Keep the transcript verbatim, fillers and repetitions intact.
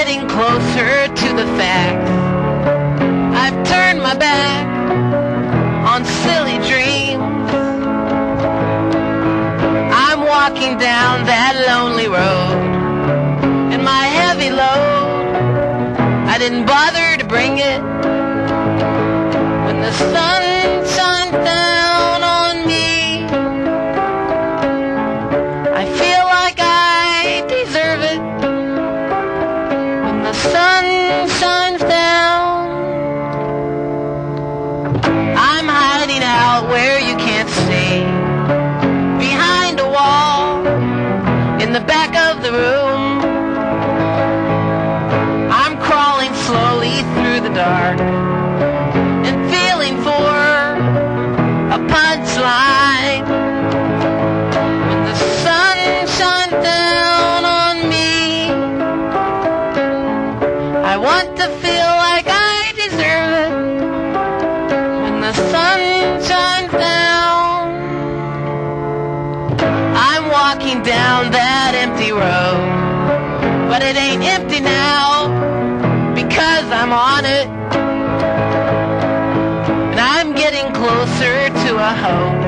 getting closer to the facts. I've turned my back on silly dreams. I'm walking down that lonely road, and my heavy load, I didn't bother to bring it. When the sun shines down on me, I feel like I deserve it. When the sun shines down, I'm hiding out where you can't see, behind a wall, in the back of the room. I'm crawling slowly through the dark and feeling for a punchline. When the sun shines down on me, I want to feel like I deserve it. When the sun shines down, I'm walking down that empty road, but it ain't empty now, because I'm on it, and I'm getting closer to a hope.